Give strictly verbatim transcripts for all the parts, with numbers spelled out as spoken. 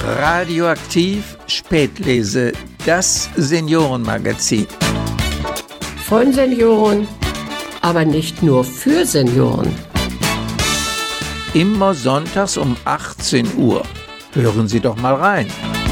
Radioaktiv Spätlese, das Seniorenmagazin. Von Senioren, aber nicht nur für Senioren. Immer sonntags um achtzehn Uhr. Hören Sie doch mal rein.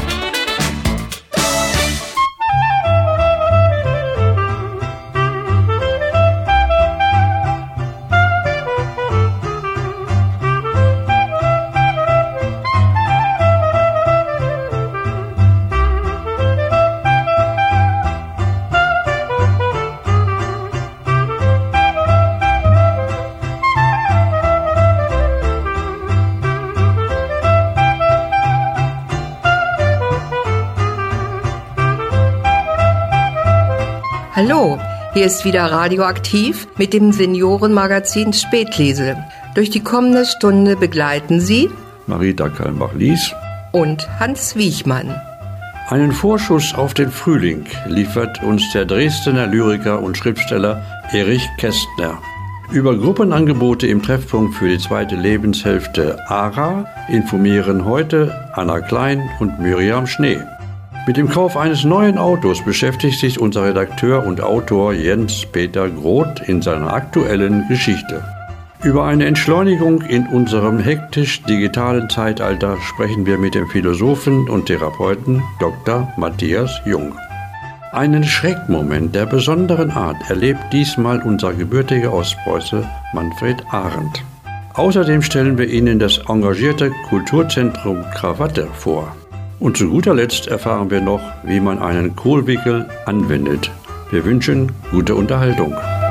Hallo, hier ist wieder Radioaktiv mit dem Seniorenmagazin Spätlese. Durch die kommende Stunde begleiten Sie Marita Kalmbach-Lies und Hans Wiechmann. Einen Vorschuss auf den Frühling liefert uns der Dresdner Lyriker und Schriftsteller Erich Kästner. Über Gruppenangebote im Treffpunkt für die zweite Lebenshälfte A R A informieren heute Anna Klein und Miriam Schnee. Mit dem Kauf eines neuen Autos beschäftigt sich unser Redakteur und Autor Jens-Peter Groth in seiner aktuellen Geschichte. Über eine Entschleunigung in unserem hektisch digitalen Zeitalter sprechen wir mit dem Philosophen und Therapeuten Doktor Matthias Jung. Einen Schreckmoment der besonderen Art erlebt diesmal unser gebürtiger Ostpreuße Manfred Arndt. Außerdem stellen wir Ihnen das engagierte Kulturzentrum Krawatte vor. Und zu guter Letzt erfahren wir noch, wie man einen Kohlwickel anwendet. Wir wünschen gute Unterhaltung.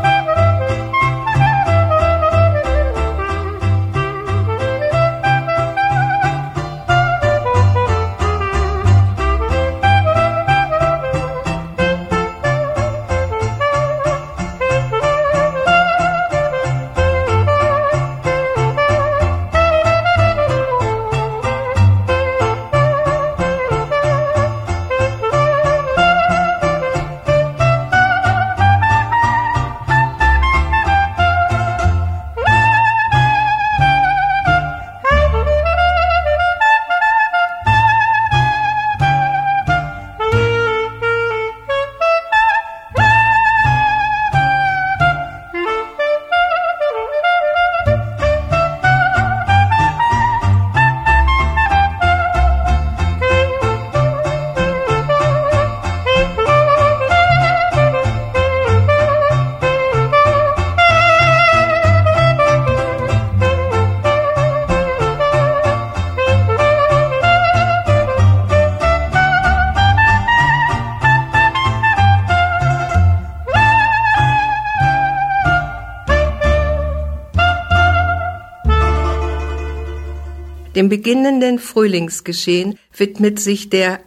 Dem beginnenden Frühlingsgeschehen widmet sich der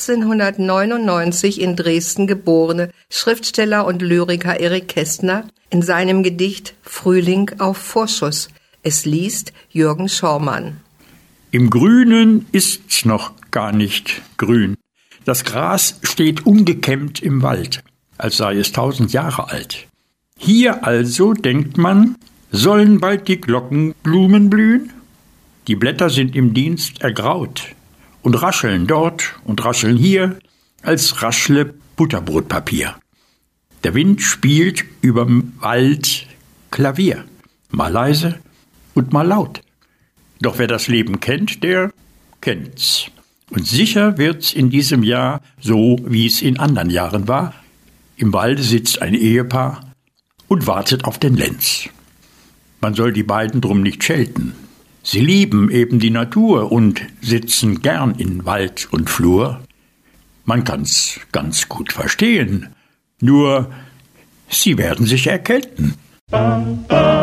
achtzehnhundertneunundneunzig in Dresden geborene Schriftsteller und Lyriker Erich Kästner in seinem Gedicht Frühling auf Vorschuss. Es liest Jürgen Schormann. Im Grünen ist's noch gar nicht grün. Das Gras steht ungekämmt im Wald, als sei es tausend Jahre alt. Hier also, denkt man, sollen bald die Glockenblumen blühen? Die Blätter sind im Dienst ergraut und rascheln dort und rascheln hier, als raschle Butterbrotpapier. Der Wind spielt überm Wald Klavier, mal leise und mal laut. Doch wer das Leben kennt, der kennt's. Und sicher wird's in diesem Jahr so, wie es in anderen Jahren war. Im Walde sitzt ein Ehepaar und wartet auf den Lenz. Man soll die beiden drum nicht schelten. Sie lieben eben die Natur und sitzen gern in Wald und Flur. Man kann's ganz gut verstehen, nur sie werden sich erkälten. Ein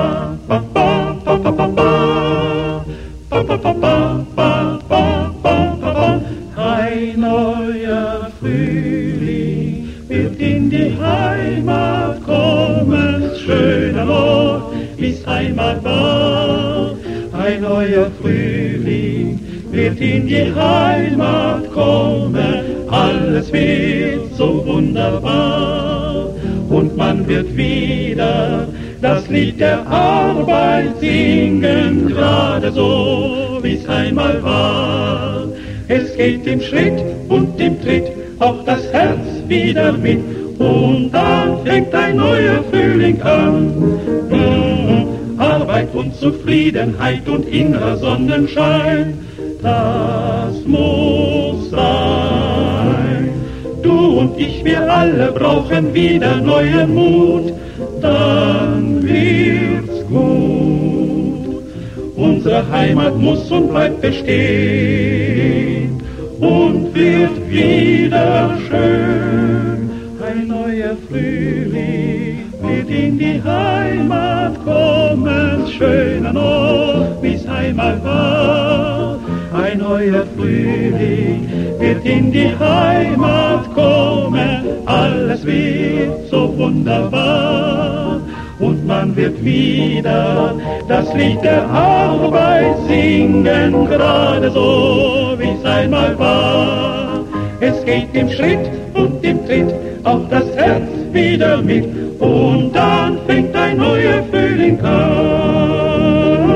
neuer Frühling wird in die Heimat kommen, schöner Ort, wie's einmal war. Ein neuer Frühling wird in die Heimat kommen, alles wird so wunderbar. Und man wird wieder das Lied der Arbeit singen, gerade so, wie's einmal war. Es geht im Schritt und im Tritt auch das Herz wieder mit. Und dann fängt ein neuer Frühling an. Mmh, Arbeit und Zufriedenheit und innerer Sonnenschein, das muss sein. Du und ich, wir alle brauchen wieder neuen Mut, dann wird's gut. Unsere Heimat muss und bleibt bestehen und wird wieder schön. Ein neuer Frühling wird in die Heimat kommen, schöner Ort, wie's einmal war. Ein neuer Frühling wird in die Heimat kommen, alles wird so wunderbar. Und man wird wieder das Lied der Arbeit singen, gerade so, wie's einmal war. Es geht im Schritt und im Tritt auch das Herz wieder mit, und dann fängt ein neuer Frühling an.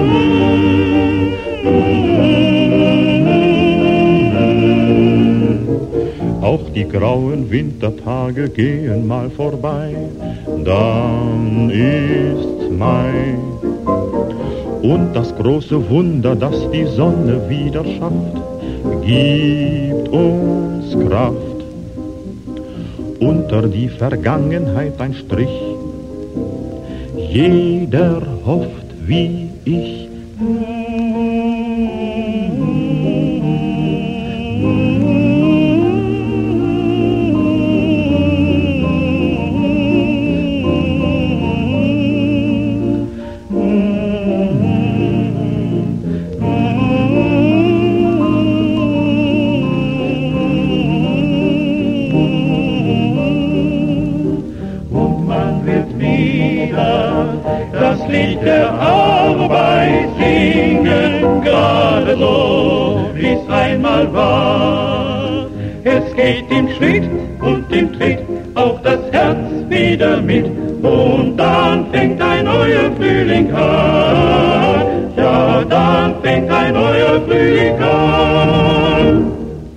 Auch die grauen Wintertage gehen mal vorbei, dann ist's Mai. Und das große Wunder, das die Sonne wieder schafft, gibt uns Kraft. Unter die Vergangenheit ein Strich, jeder hofft wie ich. Das Lied der Arbeit singen, gerade so, wie's einmal war. Es geht im Schritt und im Tritt auch das Herz wieder mit, und dann fängt ein neuer Frühling an. Ja, dann fängt ein neuer Frühling an.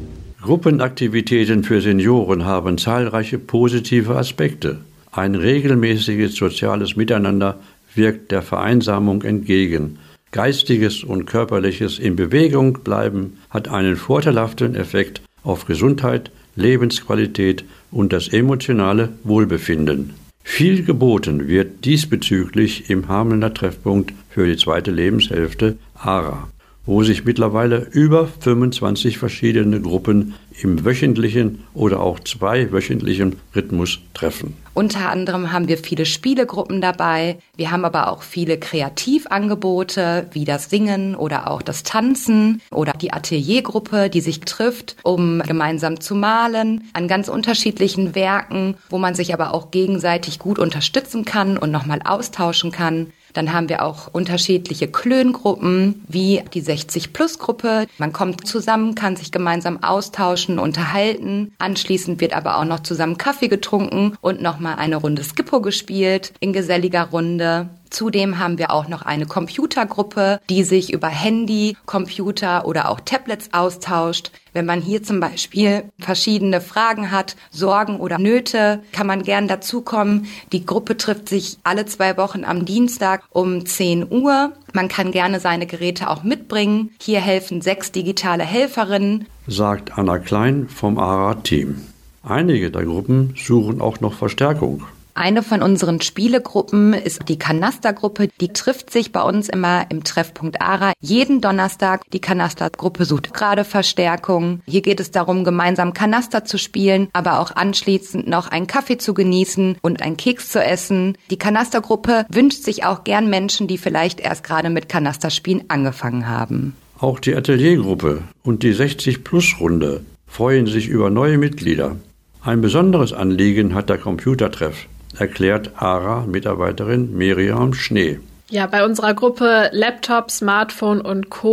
Gruppenaktivitäten für Senioren haben zahlreiche positive Aspekte. Ein regelmäßiges soziales Miteinander wirkt der Vereinsamung entgegen. Geistiges und körperliches in Bewegung bleiben hat einen vorteilhaften Effekt auf Gesundheit, Lebensqualität und das emotionale Wohlbefinden. Viel geboten wird diesbezüglich im Hamelner Treffpunkt für die zweite Lebenshälfte A R A, wo sich mittlerweile über fünfundzwanzig verschiedene Gruppen im wöchentlichen oder auch zweiwöchentlichen Rhythmus treffen. Unter anderem haben wir viele Spielegruppen dabei. Wir haben aber auch viele Kreativangebote, wie das Singen oder auch das Tanzen oder die Ateliergruppe, die sich trifft, um gemeinsam zu malen an ganz unterschiedlichen Werken, wo man sich aber auch gegenseitig gut unterstützen kann und nochmal austauschen kann. Dann haben wir auch unterschiedliche Klöngruppen, wie die sechzig-Plus-Gruppe. Man kommt zusammen, kann sich gemeinsam austauschen, unterhalten. Anschließend wird aber auch noch zusammen Kaffee getrunken und nochmal eine Runde Skippo gespielt in geselliger Runde. Zudem haben wir auch noch eine Computergruppe, die sich über Handy, Computer oder auch Tablets austauscht. Wenn man hier zum Beispiel verschiedene Fragen hat, Sorgen oder Nöte, kann man gern dazukommen. Die Gruppe trifft sich alle zwei Wochen am Dienstag um zehn Uhr. Man kann gerne seine Geräte auch mitbringen. Hier helfen sechs digitale Helferinnen, sagt Anna Klein vom A R A-Team. Einige der Gruppen suchen auch noch Verstärkung. Eine von unseren Spielegruppen ist die Kanastergruppe. Die trifft sich bei uns immer im Treffpunkt A R A jeden Donnerstag. Die Kanastergruppe sucht gerade Verstärkung. Hier geht es darum, gemeinsam Kanaster zu spielen, aber auch anschließend noch einen Kaffee zu genießen und einen Keks zu essen. Die Kanastergruppe wünscht sich auch gern Menschen, die vielleicht erst gerade mit Kanasterspielen angefangen haben. Auch die Ateliergruppe und die sechzig-Plus-Runde freuen sich über neue Mitglieder. Ein besonderes Anliegen hat der Computertreff, erklärt A R A-Mitarbeiterin Miriam Schnee. Ja, bei unserer Gruppe Laptop, Smartphone und Co.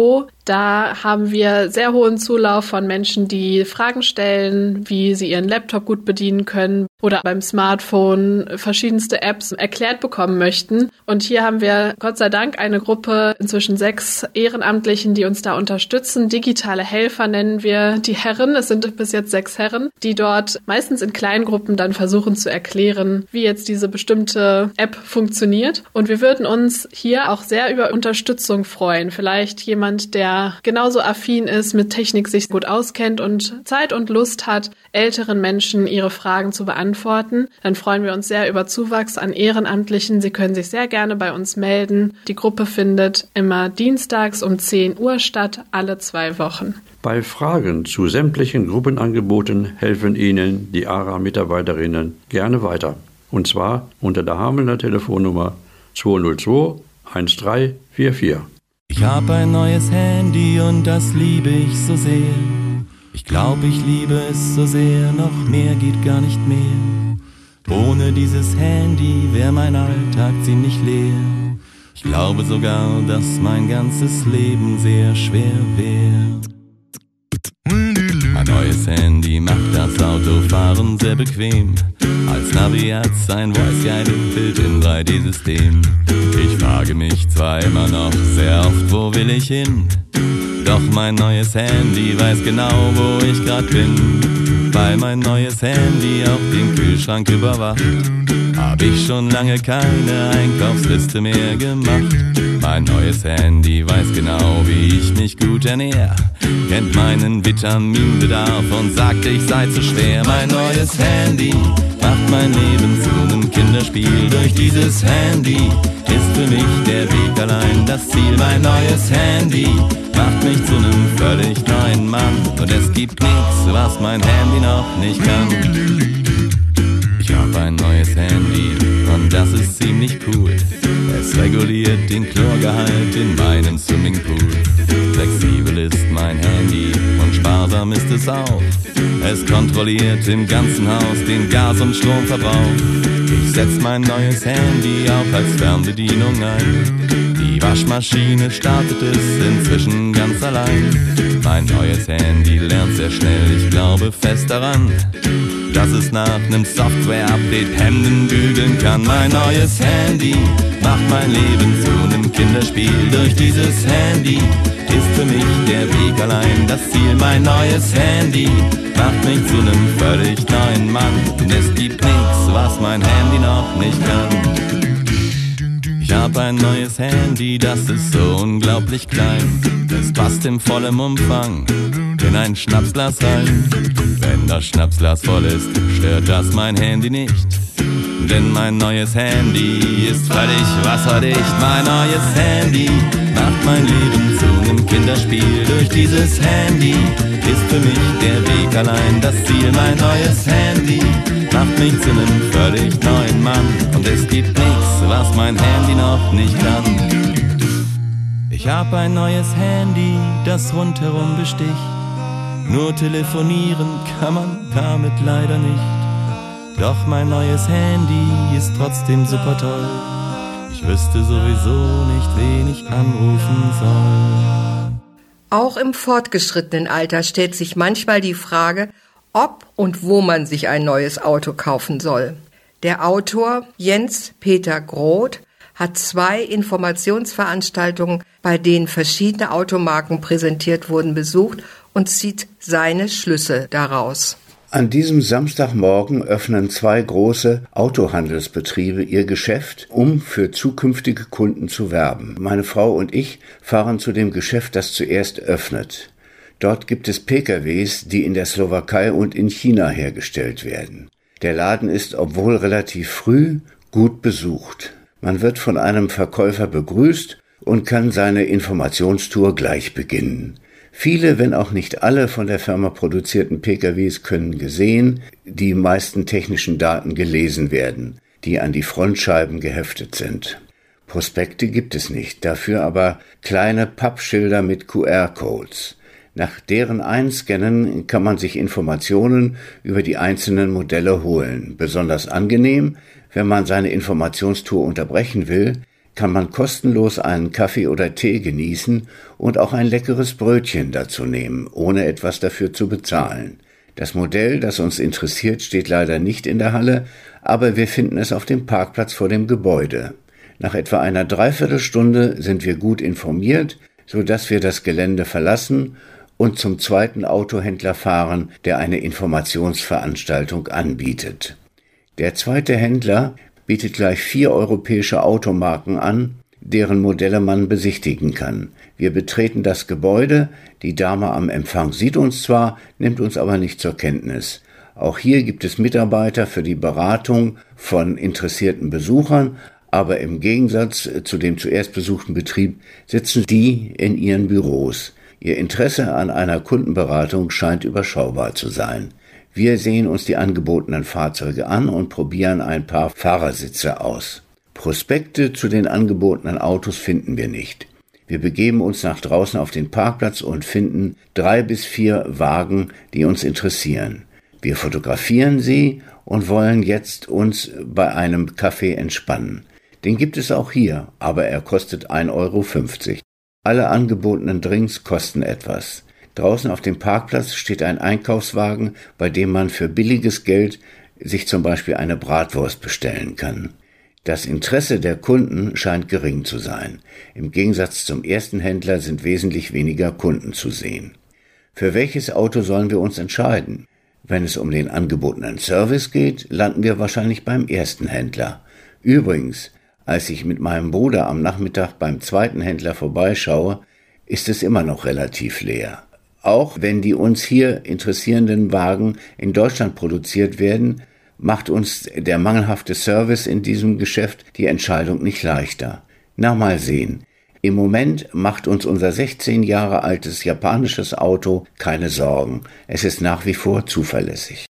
Da haben wir sehr hohen Zulauf von Menschen, die Fragen stellen, wie sie ihren Laptop gut bedienen können oder beim Smartphone verschiedenste Apps erklärt bekommen möchten. Und hier haben wir Gott sei Dank eine Gruppe, inzwischen sechs Ehrenamtlichen, die uns da unterstützen. Digitale Helfer nennen wir die Herren. Es sind bis jetzt sechs Herren, die dort meistens in kleinen Gruppen dann versuchen zu erklären, wie jetzt diese bestimmte App funktioniert. Und wir würden uns hier auch sehr über Unterstützung freuen. Vielleicht jemand, der genauso affin ist, mit Technik sich gut auskennt und Zeit und Lust hat, älteren Menschen ihre Fragen zu beantworten. Dann freuen wir uns sehr über Zuwachs an Ehrenamtlichen. Sie können sich sehr gerne bei uns melden. Die Gruppe findet immer dienstags um zehn Uhr statt, alle zwei Wochen. Bei Fragen zu sämtlichen Gruppenangeboten helfen Ihnen die A R A-Mitarbeiterinnen gerne weiter. Und zwar unter der Hamelner Telefonnummer zwei null zwei eins drei vier vier. Ich hab ein neues Handy und das liebe ich so sehr. Ich glaub, ich liebe es so sehr, noch mehr geht gar nicht mehr. Ohne dieses Handy wär mein Alltag ziemlich leer. Ich glaube sogar, dass mein ganzes Leben sehr schwer wär. Mein neues Handy macht das Autofahren sehr bequem. Als Navi hat's ein Voice-Guided in drei D System. Ich frage mich zwar immer noch sehr oft, wo will ich hin? Doch mein neues Handy weiß genau, wo ich grad bin. Weil mein neues Handy auch den Kühlschrank überwacht, hab ich schon lange keine Einkaufsliste mehr gemacht. Mein neues Handy weiß genau, wie ich mich gut ernähre, kennt meinen Vitaminbedarf und sagt, ich sei zu schwer. Mein neues Handy macht mein Leben zu einem Kinderspiel. Durch dieses Handy ist für mich der Weg allein das Ziel. Mein neues Handy macht mich zu einem völlig neuen Mann. Und es gibt nichts, was mein Handy noch nicht kann. Ich hab ein neues Handy und das ist ziemlich cool. Es reguliert den Chlorgehalt in meinem Swimmingpool. Flexibel ist mein Handy und sparsam ist es auch. Es kontrolliert im ganzen Haus den Gas- und Stromverbrauch. Ich setz mein neues Handy auch als Fernbedienung ein. Die Waschmaschine startet es inzwischen ganz allein. Mein neues Handy lernt sehr schnell, ich glaube fest daran, dass es nach nem Software-Update Hemden bügeln kann. Mein neues Handy macht mein Leben zu nem Kinderspiel. Durch dieses Handy ist für mich der Weg allein das Ziel. Mein neues Handy macht mich zu nem völlig neuen Mann. Und es gibt nichts, was mein Handy noch nicht kann. Ich hab ein neues Handy, das ist so unglaublich klein. Es passt im vollen Umfang in ein Schnapsglas rein. Wenn das Schnapsglas voll ist, stört das mein Handy nicht. Denn mein neues Handy ist völlig wasserdicht. Mein neues Handy macht mein Leben zu einem Kinderspiel. Durch dieses Handy ist für mich der Weg allein das Ziel. Mein neues Handy macht mich zu einem völlig neuen Mann. Und es gibt nichts, was mein Handy noch nicht kann. Ich hab ein neues Handy, das rundherum besticht. Nur telefonieren kann man damit leider nicht. Doch mein neues Handy ist trotzdem super toll. Ich wüsste sowieso nicht, wen ich anrufen soll. Auch im fortgeschrittenen Alter stellt sich manchmal die Frage, ob und wo man sich ein neues Auto kaufen soll. Der Autor Jens Peter Groth hat zwei Informationsveranstaltungen, bei denen verschiedene Automarken präsentiert wurden, besucht und zieht seine Schlüsse daraus. An diesem Samstagmorgen öffnen zwei große Autohandelsbetriebe ihr Geschäft, um für zukünftige Kunden zu werben. Meine Frau und ich fahren zu dem Geschäft, das zuerst öffnet. Dort gibt es P K Ws, die in der Slowakei und in China hergestellt werden. Der Laden ist, obwohl relativ früh, gut besucht. Man wird von einem Verkäufer begrüßt und kann seine Informationstour gleich beginnen. Viele, wenn auch nicht alle von der Firma produzierten P K Ws können gesehen, die meisten technischen Daten gelesen werden, die an die Frontscheiben geheftet sind. Prospekte gibt es nicht, dafür aber kleine Pappschilder mit Q R-Codes. Nach deren Einscannen kann man sich Informationen über die einzelnen Modelle holen. Besonders angenehm, wenn man seine Informationstour unterbrechen will, kann man kostenlos einen Kaffee oder Tee genießen und auch ein leckeres Brötchen dazu nehmen, ohne etwas dafür zu bezahlen. Das Modell, das uns interessiert, steht leider nicht in der Halle, aber wir finden es auf dem Parkplatz vor dem Gebäude. Nach etwa einer Dreiviertelstunde sind wir gut informiert, so dass wir das Gelände verlassen und zum zweiten Autohändler fahren, der eine Informationsveranstaltung anbietet. Der zweite Händler bietet gleich vier europäische Automarken an, deren Modelle man besichtigen kann. Wir betreten das Gebäude, die Dame am Empfang sieht uns zwar, nimmt uns aber nicht zur Kenntnis. Auch hier gibt es Mitarbeiter für die Beratung von interessierten Besuchern, aber im Gegensatz zu dem zuerst besuchten Betrieb sitzen die in ihren Büros. Ihr Interesse an einer Kundenberatung scheint überschaubar zu sein. Wir sehen uns die angebotenen Fahrzeuge an und probieren ein paar Fahrersitze aus. Prospekte zu den angebotenen Autos finden wir nicht. Wir begeben uns nach draußen auf den Parkplatz und finden drei bis vier Wagen, die uns interessieren. Wir fotografieren sie und wollen jetzt uns bei einem Café entspannen. Den gibt es auch hier, aber er kostet ein Euro fünfzig. Alle angebotenen Drinks kosten etwas. Draußen auf dem Parkplatz steht ein Einkaufswagen, bei dem man für billiges Geld sich zum Beispiel eine Bratwurst bestellen kann. Das Interesse der Kunden scheint gering zu sein. Im Gegensatz zum ersten Händler sind wesentlich weniger Kunden zu sehen. Für welches Auto sollen wir uns entscheiden? Wenn es um den angebotenen Service geht, landen wir wahrscheinlich beim ersten Händler. Übrigens, als ich mit meinem Bruder am Nachmittag beim zweiten Händler vorbeischaue, ist es immer noch relativ leer. Auch wenn die uns hier interessierenden Wagen in Deutschland produziert werden, macht uns der mangelhafte Service in diesem Geschäft die Entscheidung nicht leichter. Na, mal sehen. Im Moment macht uns unser sechzehn Jahre altes japanisches Auto keine Sorgen. Es ist nach wie vor zuverlässig.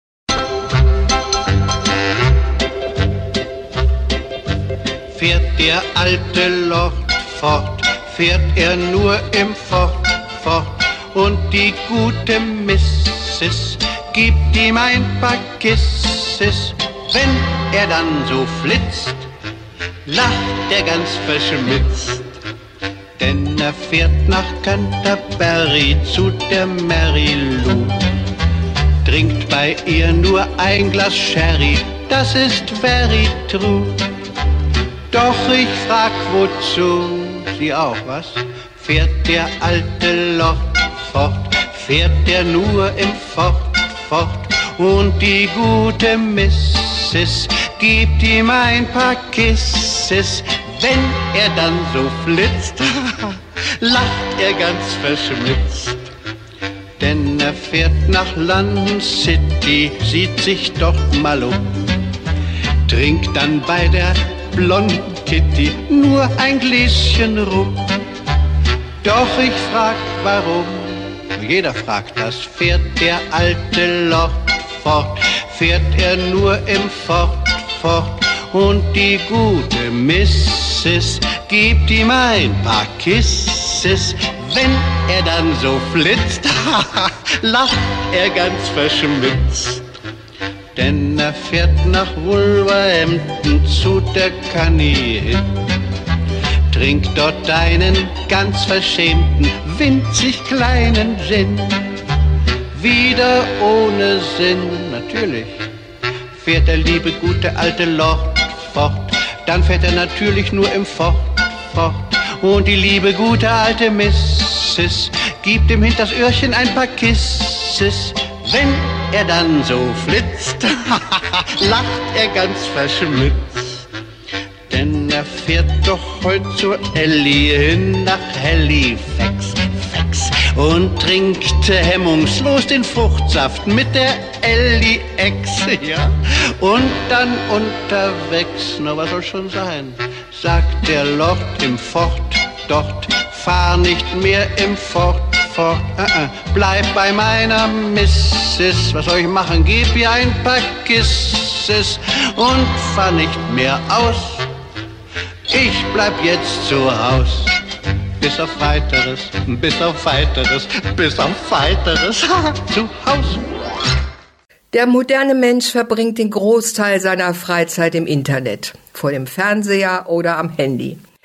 Fährt der alte Lord fort, fährt er nur im Fort, fort. Und die gute Missis gibt ihm ein paar Kisses. Wenn er dann so flitzt, lacht er ganz verschmitzt. Denn er fährt nach Canterbury zu der Mary Lou. Trinkt bei ihr nur ein Glas Sherry, das ist very true. Doch ich frag wozu, sie auch, was? Fährt der alte Lord fort, fährt er nur im Fort, fort. Und die gute Missis gibt ihm ein paar Kisses. Wenn er dann so flitzt, lacht er ganz verschmitzt. Denn er fährt nach London City, sieht sich dort mal um, trinkt dann bei der blonden Kitty nur ein Gläschen Rum. Doch ich frag, warum? Jeder fragt das. Fährt der alte Lord fort, fährt er nur im Fort, fort. Und die gute Missis gibt ihm ein paar Kisses. Wenn er dann so flitzt, lacht er ganz verschmitzt. Denn er fährt nach Wolverhampton zu der Connie hin, trinkt dort einen ganz verschämten, winzig kleinen Gin. Wieder ohne Sinn, natürlich, fährt der liebe gute alte Lord fort. Dann fährt er natürlich nur im Fort, fort. Und die liebe gute alte Missis gibt ihm hinters Öhrchen ein paar Kisses. Wenn er dann so flitzt, lacht er ganz verschmitzt. Denn er fährt doch heute zur Ellie hin nach Halifax, Fax, und trinkt hemmungslos den Fruchtsaft mit der Ellie Ex, ja. Und dann unterwegs, na was soll schon sein, sagt der Lord im Fort, dort, fahr nicht mehr im Fort, fort, uh -uh. Bleib bei meiner Missis, was soll ich machen, gib ihr ein paar Kisses und fahr nicht mehr aus. Ich bleib jetzt zu Haus, bis auf Weiteres, bis auf Weiteres, bis auf Weiteres, zu Haus. Der moderne Mensch verbringt den Großteil seiner Freizeit im Internet, vor dem Fernseher oder am Handy.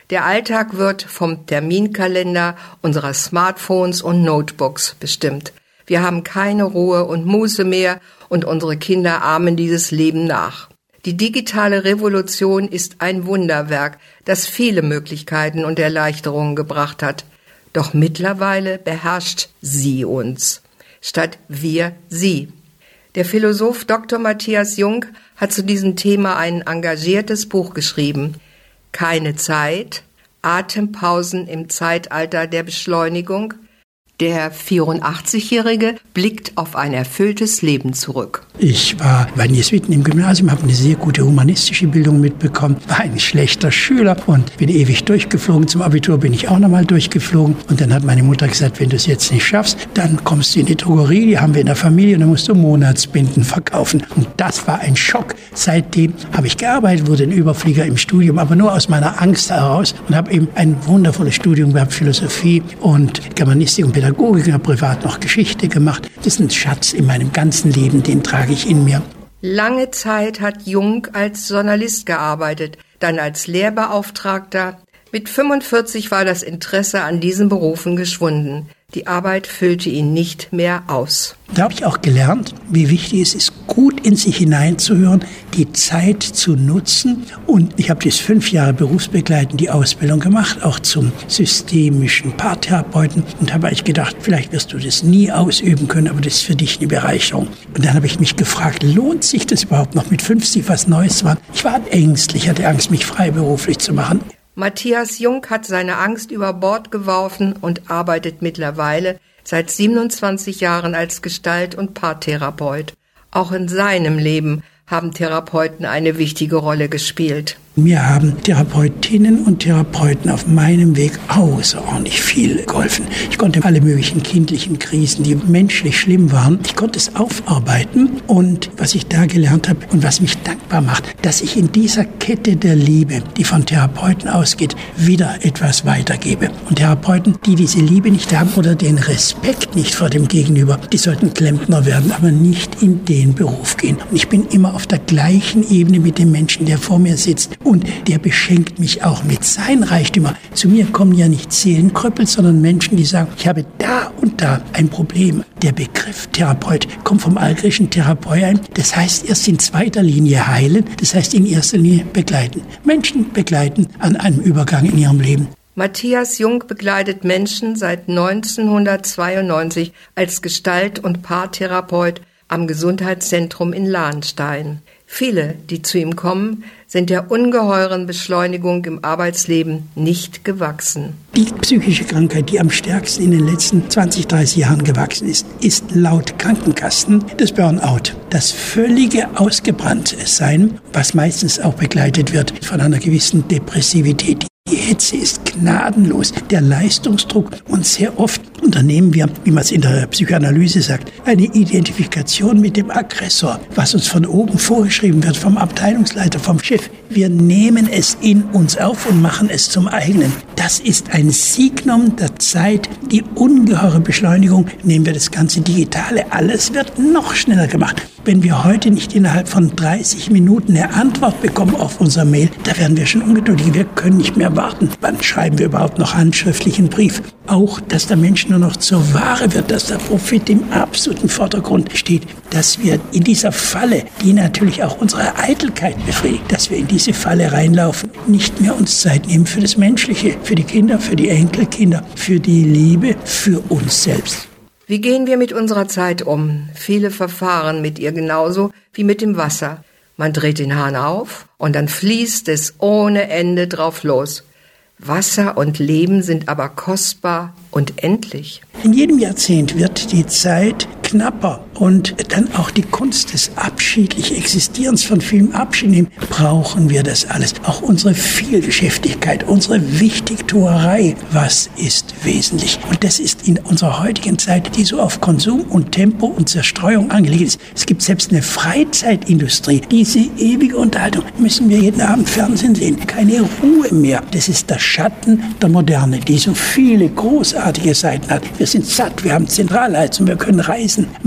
Der Alltag wird vom Terminkalender unserer Smartphones und Notebooks bestimmt. Wir haben keine Ruhe und Muße mehr und unsere Kinder ahmen dieses Leben nach. Die digitale Revolution ist ein Wunderwerk, das viele Möglichkeiten und Erleichterungen gebracht hat. Doch mittlerweile beherrscht sie uns, statt wir sie. Der Philosoph Doktor Matthias Jung hat zu diesem Thema ein engagiertes Buch geschrieben. Keine Zeit, Atempausen im Zeitalter der Beschleunigung. Der vierundachtzigjährige blickt auf ein erfülltes Leben zurück. Ich war bei Jesuiten im Gymnasium, habe eine sehr gute humanistische Bildung mitbekommen, war ein schlechter Schüler und bin ewig durchgeflogen. Zum Abitur bin ich auch nochmal durchgeflogen. Und dann hat meine Mutter gesagt, wenn du es jetzt nicht schaffst, dann kommst du in die Drogerie, die haben wir in der Familie, und dann musst du Monatsbinden verkaufen. Und das war ein Schock. Seitdem habe ich gearbeitet, wurde ein Überflieger im Studium, aber nur aus meiner Angst heraus und habe eben ein wundervolles Studium gehabt, Philosophie und Germanistik und Pädagogik. Ich habe privat noch Geschichte gemacht. Das ist ein Schatz in meinem ganzen Leben, den trage ich in mir. Lange Zeit hat Jung als Journalist gearbeitet, dann als Lehrbeauftragter. Mit fünfundvierzig war das Interesse an diesen Berufen geschwunden. Die Arbeit füllte ihn nicht mehr aus. Da habe ich auch gelernt, wie wichtig es ist, gut in sich hineinzuhören, die Zeit zu nutzen. Und ich habe jetzt fünf Jahre berufsbegleitend die Ausbildung gemacht, auch zum systemischen Paartherapeuten. Und habe eigentlich gedacht, vielleicht wirst du das nie ausüben können, aber das ist für dich eine Bereicherung. Und dann habe ich mich gefragt, lohnt sich das überhaupt noch mit fünfzig was Neues zu machen? Ich war ängstlich, hatte Angst, mich freiberuflich zu machen. Matthias Jung hat seine Angst über Bord geworfen und arbeitet mittlerweile seit siebenundzwanzig Jahren als Gestalt- und Paartherapeut. Auch in seinem Leben haben Therapeuten eine wichtige Rolle gespielt. Mir haben Therapeutinnen und Therapeuten auf meinem Weg außerordentlich viel geholfen. Ich konnte alle möglichen kindlichen Krisen, die menschlich schlimm waren, ich konnte es aufarbeiten. Und was ich da gelernt habe und was mich dankbar macht, dass ich in dieser Kette der Liebe, die von Therapeuten ausgeht, wieder etwas weitergebe. Und Therapeuten, die diese Liebe nicht haben oder den Respekt nicht vor dem Gegenüber, die sollten Klempner werden, aber nicht in den Beruf gehen. Und ich bin immer auf der gleichen Ebene mit dem Menschen, der vor mir sitzt. Und der beschenkt mich auch mit seinen Reichtümern. Zu mir kommen ja nicht Seelenkrüppel, sondern Menschen, die sagen, ich habe da und da ein Problem. Der Begriff Therapeut kommt vom altgriechischen Therapeuen. Das heißt erst in zweiter Linie heilen, das heißt in erster Linie begleiten. Menschen begleiten an einem Übergang in ihrem Leben. Matthias Jung begleitet Menschen seit neunzehnhundertzweiundneunzig als Gestalt- und Paartherapeut am Gesundheitszentrum in Lahnstein. Viele, die zu ihm kommen, sind der ungeheuren Beschleunigung im Arbeitsleben nicht gewachsen. Die psychische Krankheit, die am stärksten in den letzten zwanzig, dreißig Jahren gewachsen ist, ist laut Krankenkassen das Burnout. Das völlige Ausgebranntsein, was meistens auch begleitet wird von einer gewissen Depressivität. Die Hitze ist gnadenlos, der Leistungsdruck, und sehr oft unternehmen wir, wie man es in der Psychoanalyse sagt, eine Identifikation mit dem Aggressor, was uns von oben vorgeschrieben wird, vom Abteilungsleiter, vom Chef. Wir nehmen es in uns auf und machen es zum eigenen. Das ist ein Signum der Zeit, die ungeheure Beschleunigung. Nehmen wir das ganze Digitale, alles wird noch schneller gemacht. Wenn wir heute nicht innerhalb von dreißig Minuten eine Antwort bekommen auf unser Mail, da werden wir schon ungeduldig. Wir können nicht mehr warten. Wann schreiben wir überhaupt noch handschriftlichen Brief? Auch, dass der Mensch nur noch zur Ware wird, dass der Profit im absoluten Vordergrund steht, dass wir in dieser Falle, die natürlich auch unsere Eitelkeit befriedigt, dass wir in diese Falle reinlaufen, nicht mehr uns Zeit nehmen für das Menschliche, für die Kinder, für die Enkelkinder, für die Liebe, für uns selbst. Wie gehen wir mit unserer Zeit um? Viele verfahren mit ihr genauso wie mit dem Wasser. Man dreht den Hahn auf und dann fließt es ohne Ende drauf los. Wasser und Leben sind aber kostbar und endlich. In jedem Jahrzehnt wird die Zeit knapper und dann auch die Kunst des abschiedlichen Existierens von vielem Abschied nehmen. Brauchen wir das alles? Auch unsere Vielgeschäftigkeit, unsere Wichtigtuerei. Was ist wesentlich? Und das ist in unserer heutigen Zeit, die so auf Konsum und Tempo und Zerstreuung angelegt ist. Es gibt selbst eine Freizeitindustrie. Diese ewige Unterhaltung. Müssen wir jeden Abend Fernsehen sehen? Keine Ruhe mehr. Das ist der Schatten der Moderne, die so viele großartige Seiten hat. Wir sind satt, wir haben Zentralheizung, wir können reisen, machen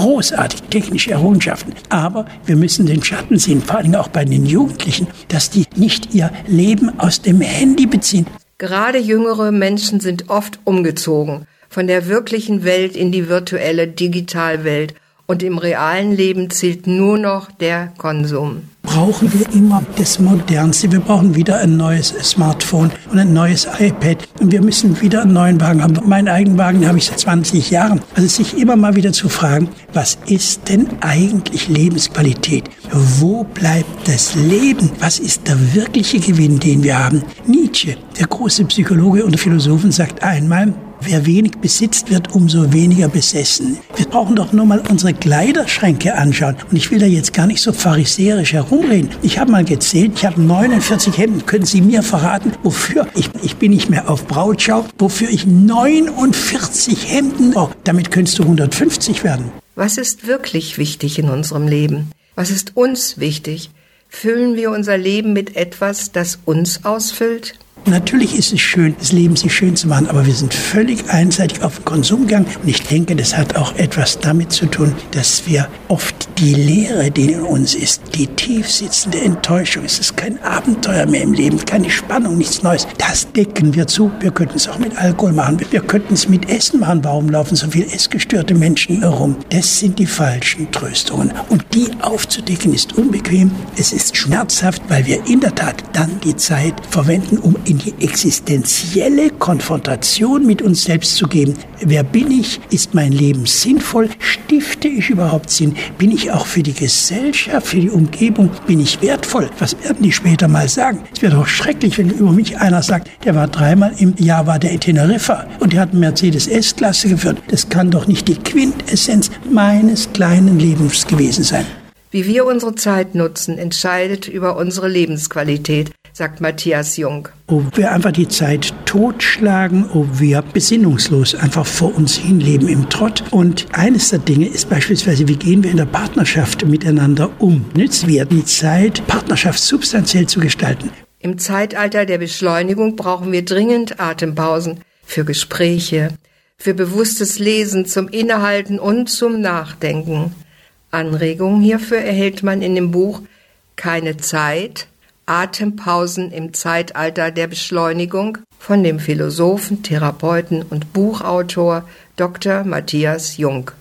großartige technische Errungenschaften. Aber wir müssen den Schatten sehen, vor allem auch bei den Jugendlichen, dass die nicht ihr Leben aus dem Handy beziehen. Gerade jüngere Menschen sind oft umgezogen von der wirklichen Welt in die virtuelle Digitalwelt. Und im realen Leben zählt nur noch der Konsum. Brauchen wir immer das Modernste. Wir brauchen wieder ein neues Smartphone und ein neues iPad. Und wir müssen wieder einen neuen Wagen haben. Meinen eigenen Wagen habe ich seit zwanzig Jahren. Also sich immer mal wieder zu fragen, was ist denn eigentlich Lebensqualität? Wo bleibt das Leben? Was ist der wirkliche Gewinn, den wir haben? Nietzsche, der große Psychologe und Philosophen, sagt einmal, wer wenig besitzt, wird umso weniger besessen. Wir brauchen doch nur mal unsere Kleiderschränke anschauen. Und ich will da jetzt gar nicht so pharisäerisch herumreden. Ich habe mal gezählt, ich habe neunundvierzig Hemden. Können Sie mir verraten, wofür? Ich, ich bin nicht mehr auf Brautschau. Wofür ich neunundvierzig Hemden brauche? Damit könntest du hundertfünfzig werden. Was ist wirklich wichtig in unserem Leben? Was ist uns wichtig? Füllen wir unser Leben mit etwas, das uns ausfüllt? Natürlich ist es schön, das Leben sich schön zu machen, aber wir sind völlig einseitig auf den Konsum gegangen. Und ich denke, das hat auch etwas damit zu tun, dass wir oft die Leere, die in uns ist, die tief sitzende Enttäuschung, es ist kein Abenteuer mehr im Leben, keine Spannung, nichts Neues. Das decken wir zu. Wir könnten es auch mit Alkohol machen. Wir könnten es mit Essen machen. Warum laufen so viele essgestörte Menschen herum? Das sind die falschen Tröstungen. Und die aufzudecken ist unbequem. Es ist schmerzhaft, weil wir in der Tat dann die Zeit verwenden, um in die existenzielle Konfrontation mit uns selbst zu geben. Wer bin ich? Ist mein Leben sinnvoll? Stifte ich überhaupt Sinn? Bin ich auch für die Gesellschaft, für die Umgebung, bin ich wertvoll? Was werden die später mal sagen? Es wäre doch schrecklich, wenn über mich einer sagt, der war dreimal im Jahr war der in Teneriffa und der hat einen Mercedes S-Klasse geführt. Das kann doch nicht die Quintessenz meines kleinen Lebens gewesen sein. Wie wir unsere Zeit nutzen, entscheidet über unsere Lebensqualität, sagt Matthias Jung. Ob wir einfach die Zeit totschlagen, ob wir besinnungslos einfach vor uns hinleben im Trott. Und eines der Dinge ist beispielsweise, wie gehen wir in der Partnerschaft miteinander um? Nützen wir die Zeit, Partnerschaft substanziell zu gestalten? Im Zeitalter der Beschleunigung brauchen wir dringend Atempausen für Gespräche, für bewusstes Lesen, zum Innehalten und zum Nachdenken. Anregungen hierfür erhält man in dem Buch Keine Zeit, Atempausen im Zeitalter der Beschleunigung von dem Philosophen, Therapeuten und Buchautor Doktor Matthias Jung.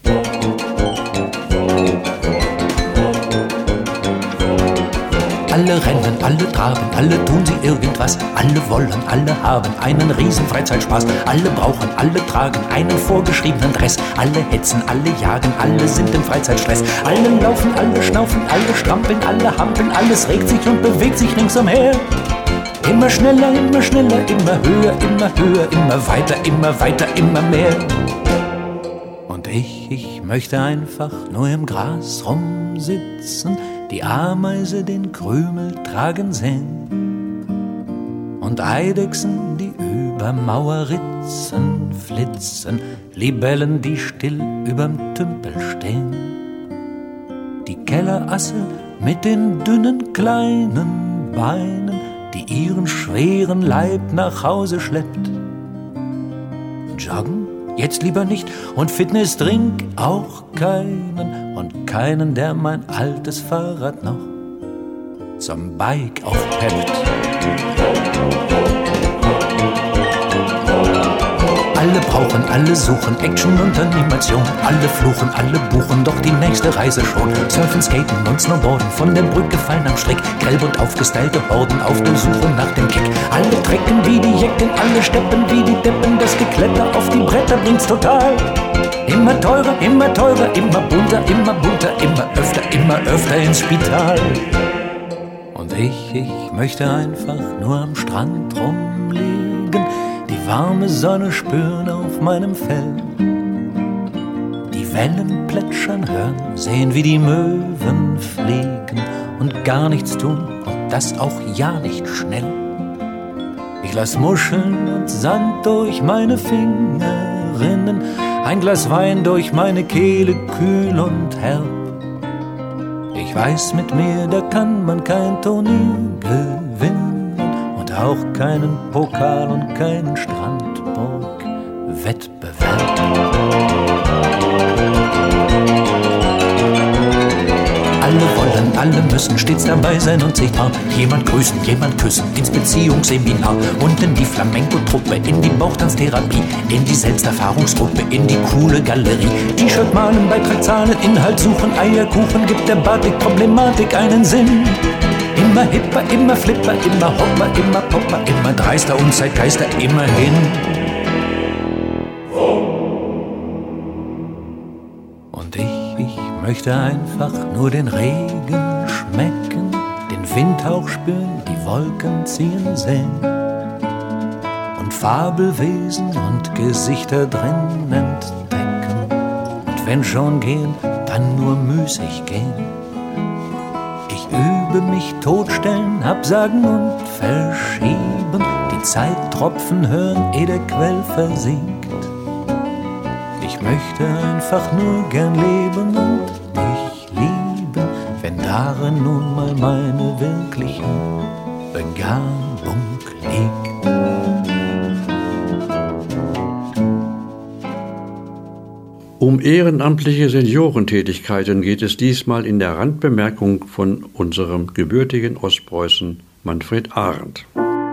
Alle rennen, alle traben, alle tun sie irgendwas. Alle wollen, alle haben einen riesen Freizeitspaß. Alle brauchen, alle tragen einen vorgeschriebenen Dress. Alle hetzen, alle jagen, alle sind im Freizeitstress. Alle laufen, alle schnaufen, alle strampeln, alle hampeln. Alles regt sich und bewegt sich ringsumher. Immer schneller, immer schneller, immer höher, immer höher, immer weiter, immer weiter, immer mehr. Und ich, ich möchte einfach nur im Gras rumsitzen, die Ameise den Krümel tragen sehen und Eidechsen, die über Mauerritzen flitzen, Libellen, die still überm Tümpel stehen, die Kellerasse mit den dünnen kleinen Beinen, die ihren schweren Leib nach Hause schleppt. Joggen? Jetzt lieber nicht und Fitnessdrink auch keinen und keinen, der mein altes Fahrrad noch zum Bike aufpeppt. Alle brauchen, alle suchen Action und Animation. Alle fluchen, alle buchen doch die nächste Reise schon. Surfen, Skaten und Snowboarden, von der Brücke fallen am Strick. Grell und aufgestylte Horden auf der Suche nach dem Kick. Alle trecken wie die Jecken, alle steppen wie die Deppen. Das Gekletter auf die Bretter bringt's total. Immer teurer, immer teurer, immer bunter, immer bunter, immer öfter, immer öfter ins Spital. Und ich, ich möchte einfach nur am Strand rumliegen, die warme Sonne spüren auf meinem Fell, die Wellen plätschern hören, sehen wie die Möwen fliegen und gar nichts tun und das auch ja nicht schnell. Ich lass Muscheln und Sand durch meine Finger rinnen, ein Glas Wein durch meine Kehle kühl und herb. Ich weiß mit mir, da kann man kein Turnier gewinnen und auch keinen Pokal und keinen Strandburg-Wettbewerb. müssen stets dabei sein und sich trauen. Jemand grüßen, jemand küssen, ins Beziehungsseminar und in die Flamenco-Truppe, in die Bauchtanztherapie, in die Selbsterfahrungsgruppe, in die coole Galerie. T-Shirt malen, Beitrag zahlen, Inhalt suchen, Eierkuchen, gibt der Batik-Problematik einen Sinn. Immer hipper, immer flipper, immer hopper, immer popper, immer dreister und Zeitgeister, immerhin. Und ich, ich möchte einfach nur den Regen schmecken, den Windhauch spüren, die Wolken ziehen sehen und Fabelwesen und Gesichter drin entdecken. Und wenn schon gehen, dann nur müßig gehen. Ich übe mich totstellen, absagen und verschieben, die Zeittropfen hören, ehe der Quell versiegt. Ich möchte einfach nur gern leben und dich lieben, wenn darin nun mal meine wirkliche Begabung liegt. Um ehrenamtliche Seniorentätigkeiten geht es diesmal in der Randbemerkung von unserem gebürtigen Ostpreußen Manfred Arndt.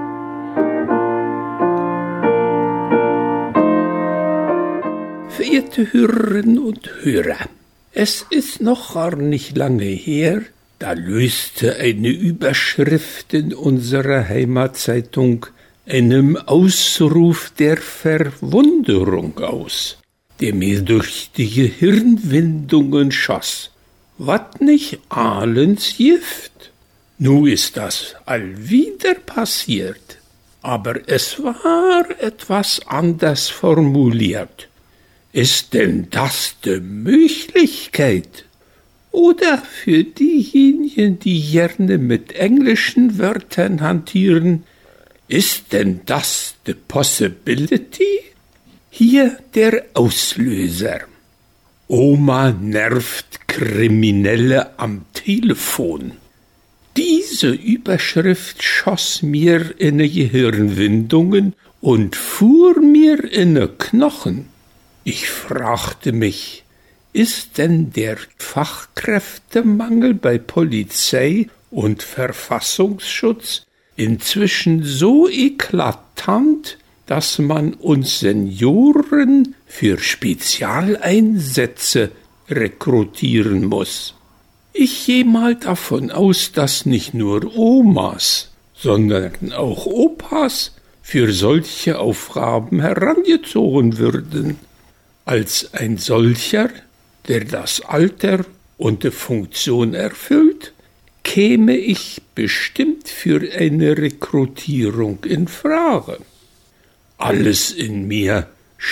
Verehrte Hörerinnen und Hörer, es ist noch gar nicht lange her, da löste eine Überschrift in unserer Heimatzeitung einem Ausruf der Verwunderung aus, der mir durch die Gehirnwindungen schoss. Wat nicht ahlens Gift. Nu ist das allwieder passiert, aber es war etwas anders formuliert. Ist denn das de Möglichkeit? Oder für diejenigen, die gerne mit englischen Wörtern hantieren, ist denn das de Possibility? Hier der Auslöser. Oma nervt Kriminelle am Telefon. Diese Überschrift schoss mir in die Gehirnwindungen und fuhr mir in die Knochen. Ich fragte mich, ist denn der Fachkräftemangel bei Polizei und Verfassungsschutz inzwischen so eklatant, dass man uns Senioren für Spezialeinsätze rekrutieren muss? Ich gehe mal davon aus, dass nicht nur Omas, sondern auch Opas für solche Aufgaben herangezogen würden. Als ein solcher, der das Alter und die Funktion erfüllt, käme ich bestimmt für eine Rekrutierung in Frage. Alles in mir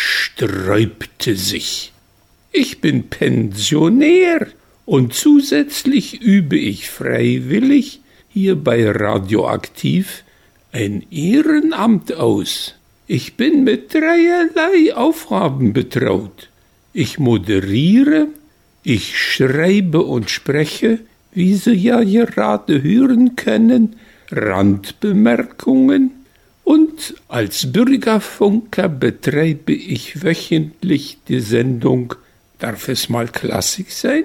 sträubte sich. Ich bin Pensionär und zusätzlich übe ich freiwillig hier bei Radioaktiv ein Ehrenamt aus. Ich bin mit dreierlei Aufgaben betraut. Ich moderiere, ich schreibe und spreche, wie Sie ja gerade hören können, Randbemerkungen, und als Bürgerfunker betreibe ich wöchentlich die Sendung Darf es mal Klassik sein?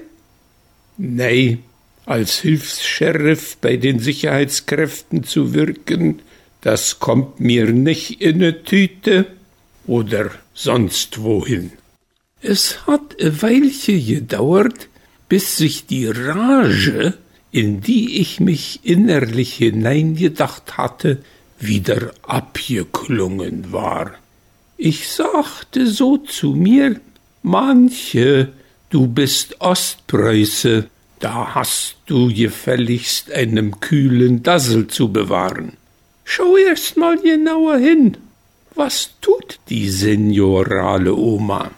Nei, als Hilfs-Sheriff bei den Sicherheitskräften zu wirken, das kommt mir nicht in ne Tüte oder sonst wohin. Es hat ein Weilchen gedauert, bis sich die Rage, in die ich mich innerlich hineingedacht hatte, wieder abgeklungen war. Ich sagte so zu mir, manche, du bist Ostpreuße, da hast du gefälligst einem kühlen Dassel zu bewahren. Schau erst mal genauer hin. Was tut die seniorale Oma?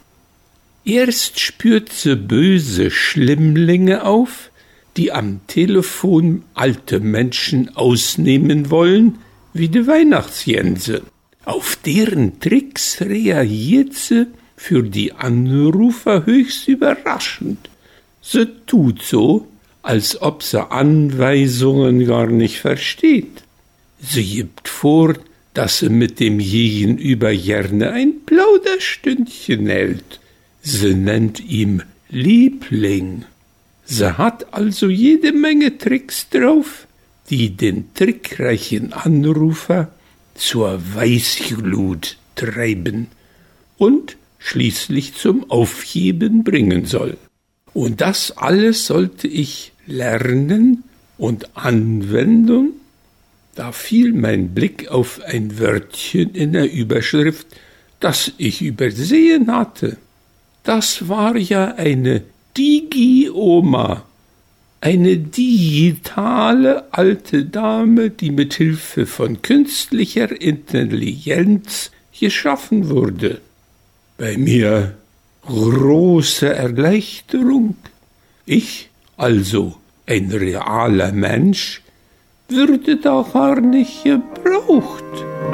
Erst spürt sie böse Schlimmlinge auf, die am Telefon alte Menschen ausnehmen wollen, wie die Weihnachtsgänse. Auf deren Tricks reagiert sie für die Anrufer höchst überraschend. Sie tut so, als ob sie Anweisungen gar nicht versteht. Sie gibt vor, dass sie mit dem Gegenüber gerne ein Plauderstündchen hält. Sie nennt ihm Liebling. Sie hat also jede Menge Tricks drauf, die den trickreichen Anrufer zur Weißglut treiben und schließlich zum Aufheben bringen soll. Und das alles sollte ich lernen und anwenden. Da fiel mein Blick auf ein Wörtchen in der Überschrift, das ich übersehen hatte. Das war ja eine Digi-Oma, eine digitale alte Dame, die mit Hilfe von künstlicher Intelligenz geschaffen wurde. Bei mir große Erleichterung. Ich, also ein realer Mensch, würde da gar nicht gebraucht.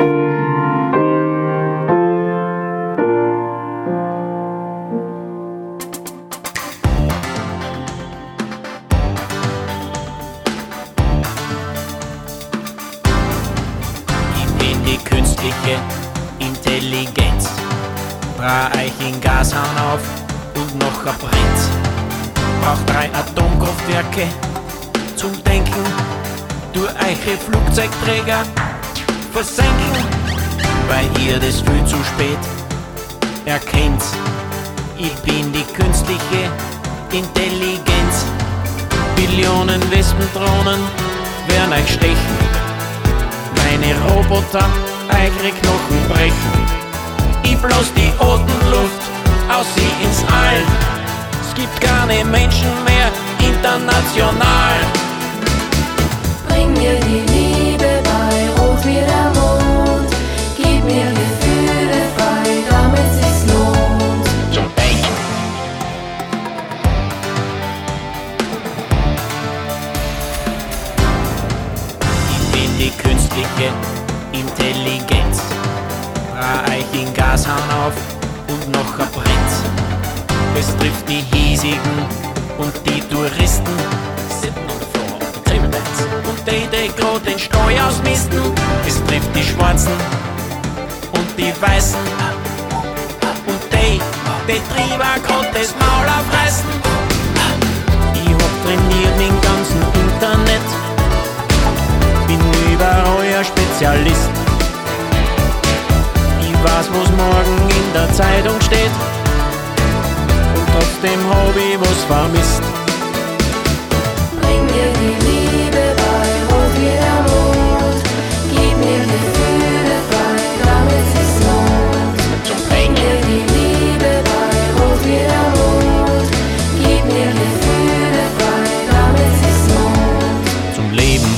Intelligenz. Drei Eichen Gashahn auf und noch ein brennt. Braucht drei Atomkraftwerke zum Denken. Du eiche Flugzeugträger versenken, weil ihr das viel zu spät erkennt. Ich bin die künstliche Intelligenz. Billionen Wespendrohnen werden euch stechen. Meine Roboter eure Knochen brechen. Ich bloß die Odenluft aus sie ins All. Es gibt keine Menschen mehr international. Bring mir die Liebe bei, rot wie der Mond. Gib mir Gefühle frei, damit sich's lohnt. Zum Denken. Ich bin die künstliche Intelligenz. Drei Eichen Gashahn auf und noch ein brennt. Es trifft die Hiesigen und die Touristen, sitten und vor auf den Kriminals. Und die, die grad den Steu ausmisten. Es trifft die Schwarzen und die Weißen. Und die, die Trieber grad das Maul aufreißen. Ich hab trainiert den ganzen Internet. Bin überall ein Spezialist. Ich weiß, was morgen in der Zeitung steht. Und trotzdem hab ich was vermisst. Bring mir die Liebe bei, rot wie der Mond. Gib mir Gefühle frei, damit sich's lohnt. Bring mir die Liebe bei, rot wie der Mond. Gib mir Gefühle frei, damit sich's lohnt. Zum Leben.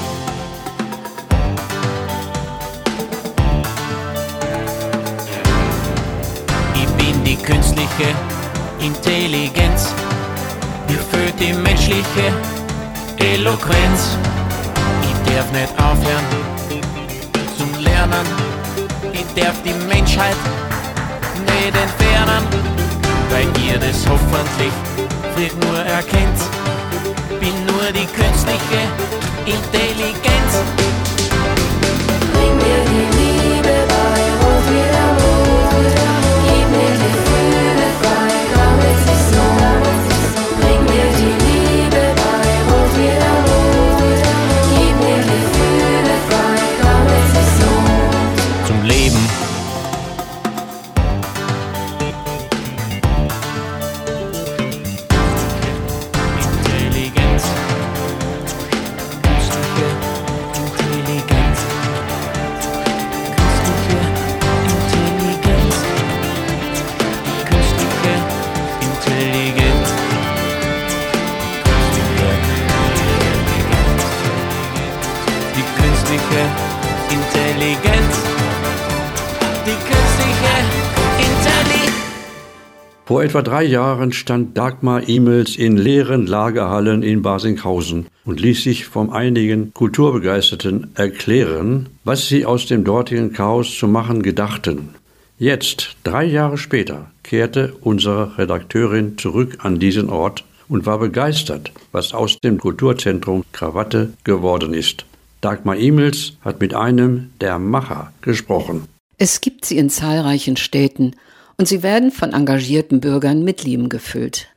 Die künstliche Intelligenz, mir fehlt die menschliche Eloquenz. Ich darf nicht aufhören zum Lernen, ich darf die Menschheit nicht entfernen, weil ihr das hoffentlich vielleicht nur erkennt. Bin nur die künstliche Intelligenz. Bring mir die Liebe bei, rot wie der Mond. Gib mir Gefühle frei, damit sich's lohnt. Bring mir die Liebe bei, rot wie der Mond. Gib mir Gefühle frei, damit sich's lohnt. Zum Leben. Intelligenz. Künstliche Intelligenz. Künstliche Intelligenz. Künstliche Intelligenz. Die künstliche Intelligenz. Die künstliche Intelligenz. Vor etwa drei Jahren stand Dagmar Immels in leeren Lagerhallen in Barsinghausen und ließ sich von einigen Kulturbegeisterten erklären, was sie aus dem dortigen Chaos zu machen gedachten. Jetzt, drei Jahre später, kehrte unsere Redakteurin zurück an diesen Ort und war begeistert, was aus dem Kulturzentrum Krawatte geworden ist. Dagmar Immels hat mit einem der Macher gesprochen. Es gibt sie in zahlreichen Städten und sie werden von engagierten Bürgern mit Leben gefüllt.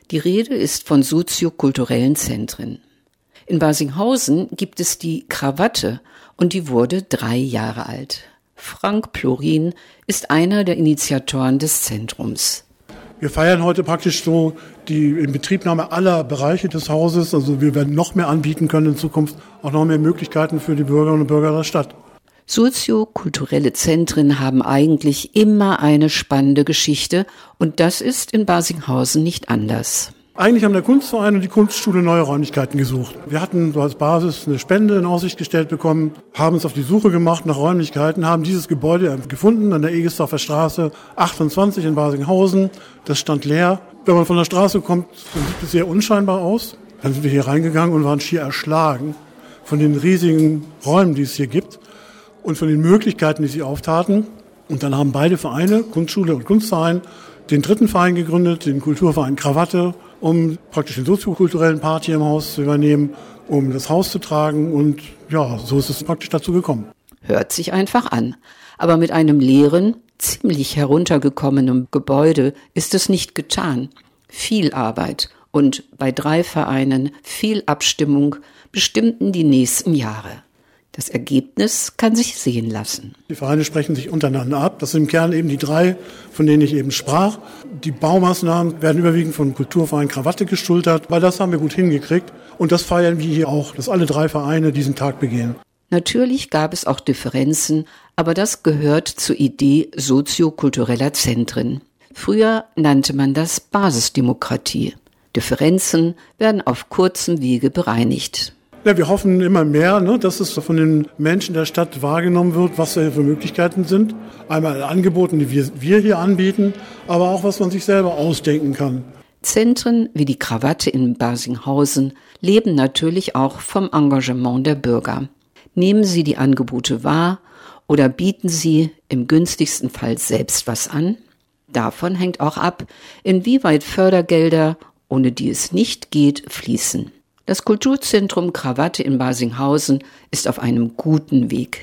Die Rede ist von soziokulturellen Zentren. In Barsinghausen gibt es die Krawatte und die wurde drei Jahre alt. Frank Plorin ist einer der Initiatoren des Zentrums. Wir feiern heute praktisch so die Inbetriebnahme aller Bereiche des Hauses. Also wir werden noch mehr anbieten können in Zukunft, auch noch mehr Möglichkeiten für die Bürgerinnen und Bürger der Stadt. Soziokulturelle Zentren haben eigentlich immer eine spannende Geschichte und das ist in Barsinghausen nicht anders. Eigentlich haben der Kunstverein und die Kunstschule neue Räumlichkeiten gesucht. Wir hatten so als Basis eine Spende in Aussicht gestellt bekommen, haben uns auf die Suche gemacht nach Räumlichkeiten, haben dieses Gebäude gefunden an der Egesdorfer Straße achtundzwanzig in Barsinghausen. Das stand leer. Wenn man von der Straße kommt, dann sieht es sehr unscheinbar aus. Dann sind wir hier reingegangen und waren schier erschlagen von den riesigen Räumen, die es hier gibt und von den Möglichkeiten, die sie auftaten. Und dann haben beide Vereine, Kunstschule und Kunstverein, den dritten Verein gegründet, den Kulturverein Krawatte, um praktisch den soziokulturellen Part hier im Haus zu übernehmen, um das Haus zu tragen. Und ja, so ist es praktisch dazu gekommen. Hört sich einfach an. Aber mit einem leeren, ziemlich heruntergekommenen Gebäude ist es nicht getan. Viel Arbeit und bei drei Vereinen viel Abstimmung bestimmten die nächsten Jahre. Das Ergebnis kann sich sehen lassen. Die Vereine sprechen sich untereinander ab. Das sind im Kern eben die drei, von denen ich eben sprach. Die Baumaßnahmen werden überwiegend vom Kulturverein Krawatte geschultert, weil das haben wir gut hingekriegt. Und das feiern wir hier auch, dass alle drei Vereine diesen Tag begehen. Natürlich gab es auch Differenzen, aber das gehört zur Idee soziokultureller Zentren. Früher nannte man das Basisdemokratie. Differenzen werden auf kurzem Wege bereinigt. Ja, wir hoffen immer mehr, ne, dass es von den Menschen der Stadt wahrgenommen wird, was da für Möglichkeiten sind. Einmal Angebote, die wir, wir hier anbieten, aber auch, was man sich selber ausdenken kann. Zentren wie die Krawatte in Barsinghausen leben natürlich auch vom Engagement der Bürger. Nehmen Sie die Angebote wahr oder bieten Sie im günstigsten Fall selbst was an? Davon hängt auch ab, inwieweit Fördergelder, ohne die es nicht geht, fließen. Das Kulturzentrum Krawatte in Barsinghausen ist auf einem guten Weg.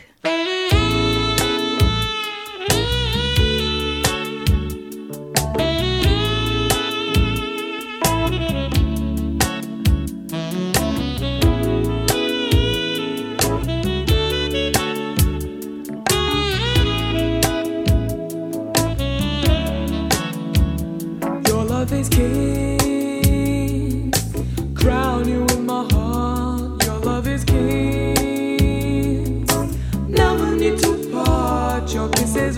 Your love is king, crown you in my heart. Your love is king, never need to part. Your kisses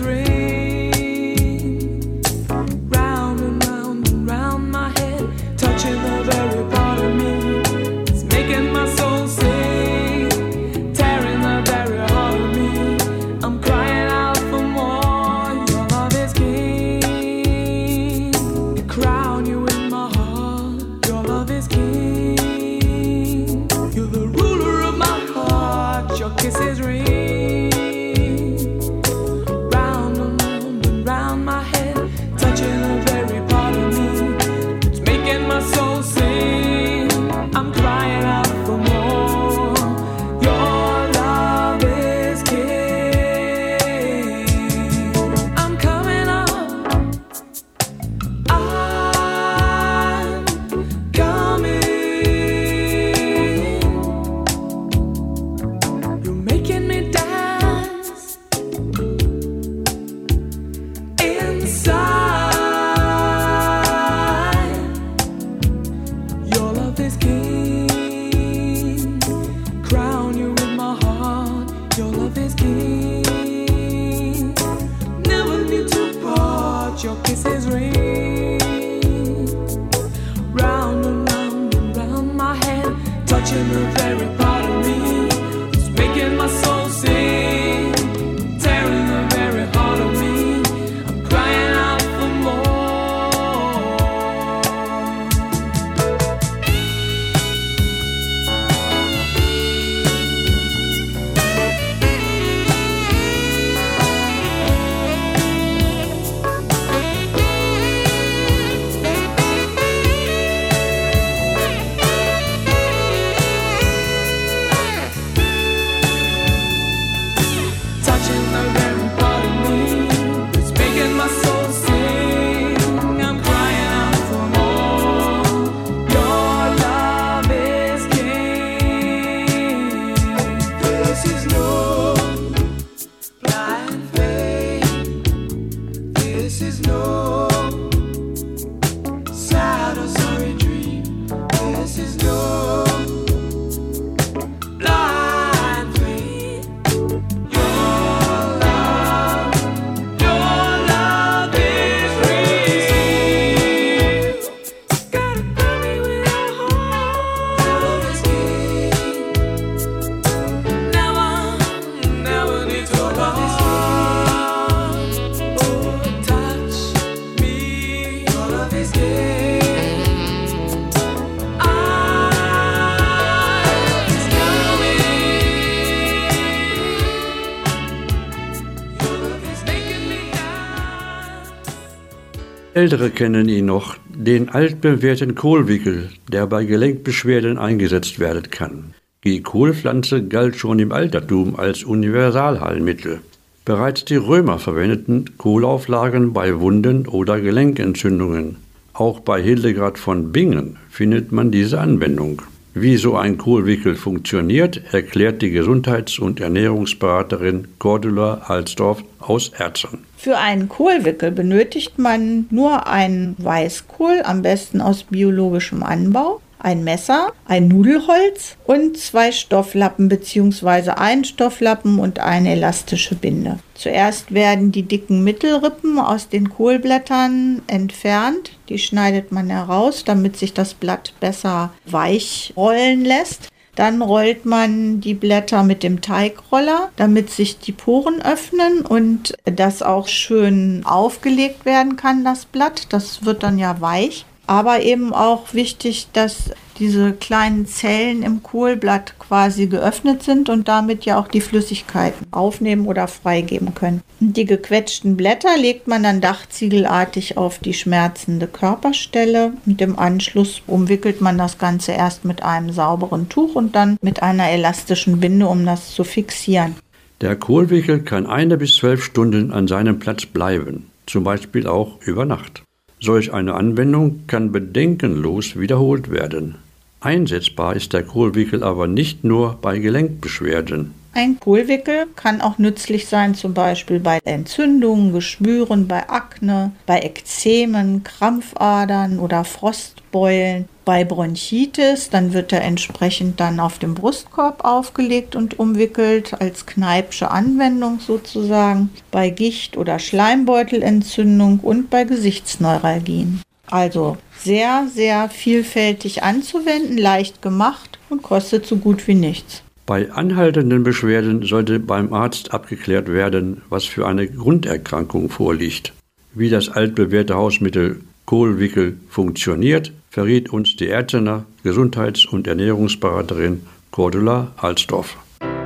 ring, round and round and round my head, touching the very part of me. It's making my soul sing, tearing the very heart of me. I'm crying out for more. Your love is king, crown you in my heart. Your love is king, you're the ruler of my heart. Your kisses ring, round and round and round my head, touching the very part of me. It's making my soul sing, I'm crying out for more. Your love is king, I'm coming up, I'm coming. You're making me dance inside. Your love is king, crown you in my heart. Your love is king, never need to part. Your kisses ring, round and round and round my head, touching the very part of me. It's making my soul sing, tearing the very heart of me. I'm crying out for more. is no sad or sorry dream. This is no blind faith. Your love, your love is real. Gotta tell me with your heart. Love is king. Never, never need to love. Ältere kennen ihn noch, den altbewährten Kohlwickel, der bei Gelenkbeschwerden eingesetzt werden kann. Die Kohlpflanze galt schon im Altertum als Universalheilmittel. Bereits die Römer verwendeten Kohlauflagen bei Wunden oder Gelenkentzündungen. Auch bei Hildegard von Bingen findet man diese Anwendung. Wie so ein Kohlwickel funktioniert, erklärt die Gesundheits- und Ernährungsberaterin Cordula Alsdorf aus Erzen. Für einen Kohlwickel benötigt man nur einen Weißkohl, am besten aus biologischem Anbau, ein Messer, ein Nudelholz und zwei Stofflappen bzw. ein Stofflappen und eine elastische Binde. Zuerst werden die dicken Mittelrippen aus den Kohlblättern entfernt. Die schneidet man heraus, damit sich das Blatt besser weich rollen lässt. Dann rollt man die Blätter mit dem Teigroller, damit sich die Poren öffnen und das auch schön aufgelegt werden kann, das Blatt. Das wird dann ja weich. Aber eben auch wichtig, dass diese kleinen Zellen im Kohlblatt quasi geöffnet sind und damit ja auch die Flüssigkeiten aufnehmen oder freigeben können. Die gequetschten Blätter legt man dann dachziegelartig auf die schmerzende Körperstelle und im Anschluss umwickelt man das Ganze erst mit einem sauberen Tuch und dann mit einer elastischen Binde, um das zu fixieren. Der Kohlwickel kann eine bis zwölf Stunden an seinem Platz bleiben, zum Beispiel auch über Nacht. Solch eine Anwendung kann bedenkenlos wiederholt werden. Einsetzbar ist der Kohlwickel aber nicht nur bei Gelenkbeschwerden. Ein Kohlwickel kann auch nützlich sein, zum Beispiel bei Entzündungen, Geschwüren, bei Akne, bei Ekzemen, Krampfadern oder Frostbeulen, bei Bronchitis. Dann wird er entsprechend dann auf dem Brustkorb aufgelegt und umwickelt, als Kneippsche Anwendung sozusagen, bei Gicht- oder Schleimbeutelentzündung und bei Gesichtsneuralgien. Also sehr, sehr vielfältig anzuwenden, leicht gemacht und kostet so gut wie nichts. Bei anhaltenden Beschwerden sollte beim Arzt abgeklärt werden, was für eine Grunderkrankung vorliegt. Wie das altbewährte Hausmittel Kohlwickel funktioniert, verriet uns die Erzener Gesundheits- und Ernährungsberaterin Cordula Alsdorf.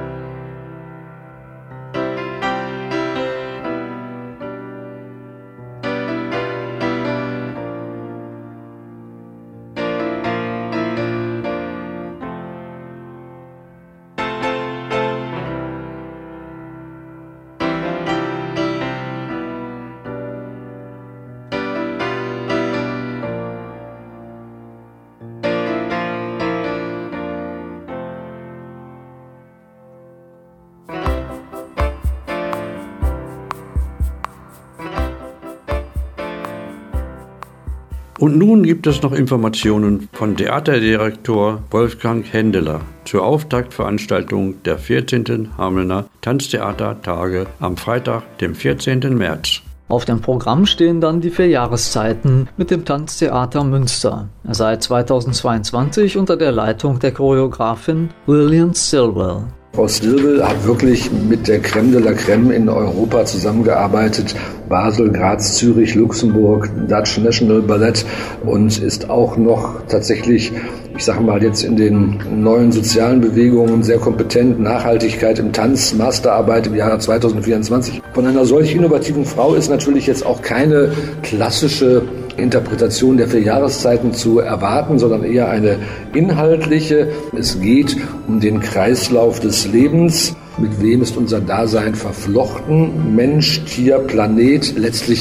Und nun gibt es noch Informationen von Theaterdirektor Wolfgang Händeler zur Auftaktveranstaltung der vierzehnten Hamelner Tanztheatertage am Freitag, dem vierzehnten März. Auf dem Programm stehen dann die vier Jahreszeiten mit dem Tanztheater Münster. Seit zweitausendzweiundzwanzig unter der Leitung der Choreografin Lillian Stilwell. Frau Stilwell hat wirklich mit der Crème de la Crème in Europa zusammengearbeitet. Basel, Graz, Zürich, Luxemburg, Dutch National Ballet und ist auch noch tatsächlich, ich sage mal jetzt in den neuen sozialen Bewegungen sehr kompetent. Nachhaltigkeit im Tanz, Masterarbeit im Jahre zweitausendvierundzwanzig. Von einer solch innovativen Frau ist natürlich jetzt auch keine klassische Interpretation der vier Jahreszeiten zu erwarten, sondern eher eine inhaltliche. Es geht um den Kreislauf des Lebens. Mit wem ist unser Dasein verflochten? Mensch, Tier, Planet. Letztlich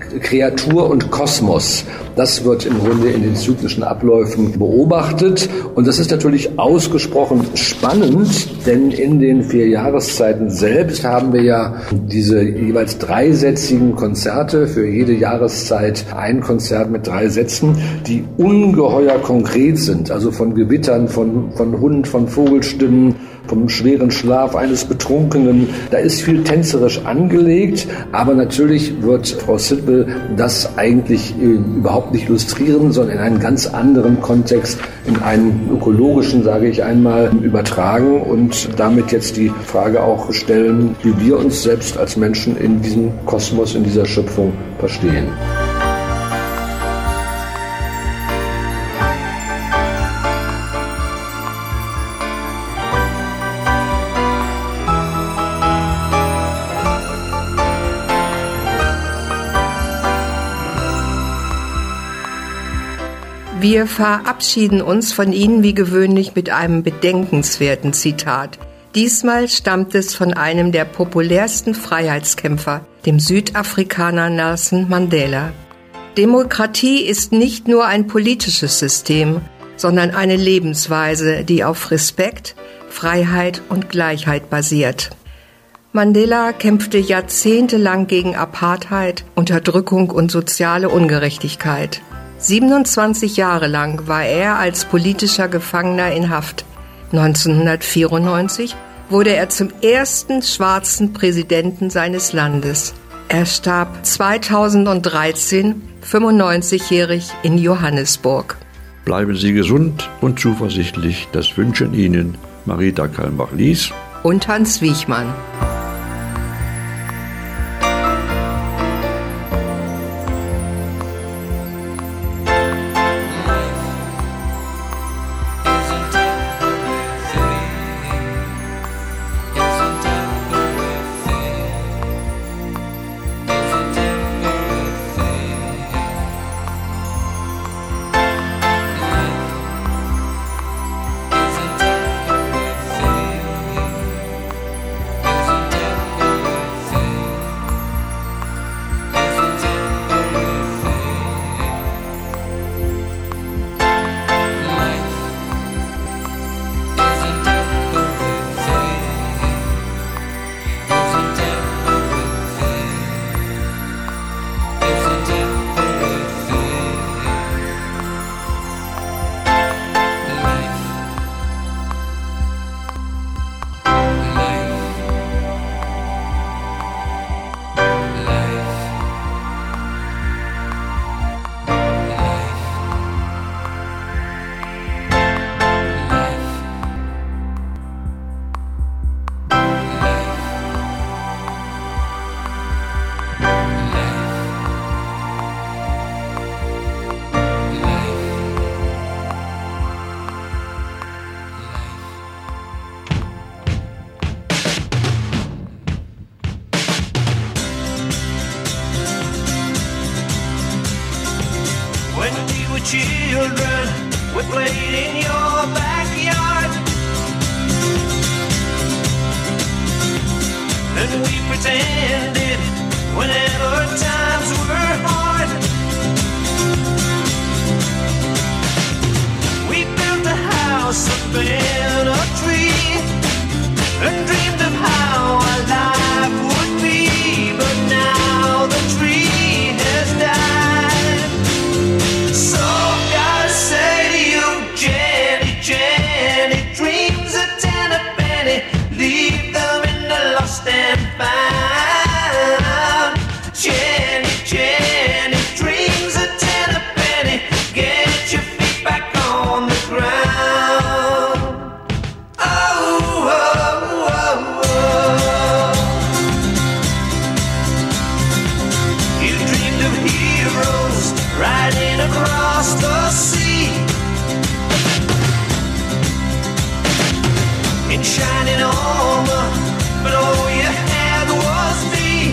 Kreatur und Kosmos. Das wird im Grunde in den zyklischen Abläufen beobachtet. Und das ist natürlich ausgesprochen spannend, denn in den vier Jahreszeiten selbst haben wir ja diese jeweils dreisätzigen Konzerte, für jede Jahreszeit ein Konzert mit drei Sätzen, die ungeheuer konkret sind, also von Gewittern, von, von Hund, von Vogelstimmen, vom schweren Schlaf eines Betrunkenen. Da ist viel tänzerisch angelegt, aber natürlich wird Frau Sitwell das eigentlich äh, überhaupt nicht illustrieren, sondern in einen ganz anderen Kontext, in einen ökologischen, sage ich einmal, übertragen und damit jetzt die Frage auch stellen, wie wir uns selbst als Menschen in diesem Kosmos, in dieser Schöpfung verstehen. Wir verabschieden uns von Ihnen wie gewöhnlich mit einem bedenkenswerten Zitat. Diesmal stammt es von einem der populärsten Freiheitskämpfer, dem Südafrikaner Nelson Mandela. Demokratie ist nicht nur ein politisches System, sondern eine Lebensweise, die auf Respekt, Freiheit und Gleichheit basiert. Mandela kämpfte jahrzehntelang gegen Apartheid, Unterdrückung und soziale Ungerechtigkeit. siebenundzwanzig Jahre lang war er als politischer Gefangener in Haft. neunzehnhundertvierundneunzig wurde er zum ersten schwarzen Präsidenten seines Landes. Er starb zweitausenddreizehn, fünfundneunzigjährig in Johannesburg. Bleiben Sie gesund und zuversichtlich, das wünschen Ihnen Marita Kalmbach-Lies und Hans Wiechmann. Children, we played in your backyard, and we pretended whenever times were hard. We built a house up in a tree and dreamed of how our life would be, but now the tree has died. So gotta say to you, Jenny, Jenny, dreams are ten a penny, leave them in the lost and found. Jenny, Jenny, dreams are ten a penny, get your feet back on the ground. Oh, oh, oh, oh. You dreamed of heroes riding across the sea in shining armor, but all you had was me.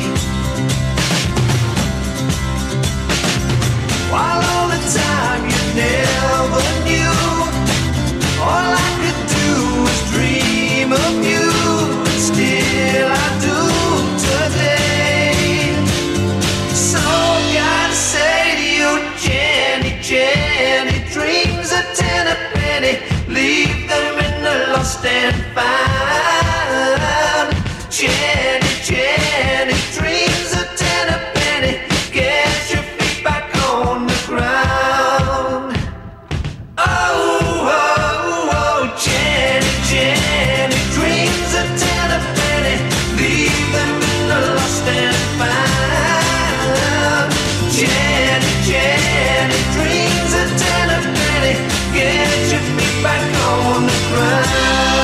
While all the time you never knew, all I could do was dream of you, and still I do today. So God and found. Jenny, Jenny, dreams a ten a penny. Get your feet back on the ground. Oh, oh, oh, Jenny, Jenny, dreams a ten a penny. Leave them in the lost and found. Jenny, Jenny, dreams a ten a penny. Get your feet back on the ground.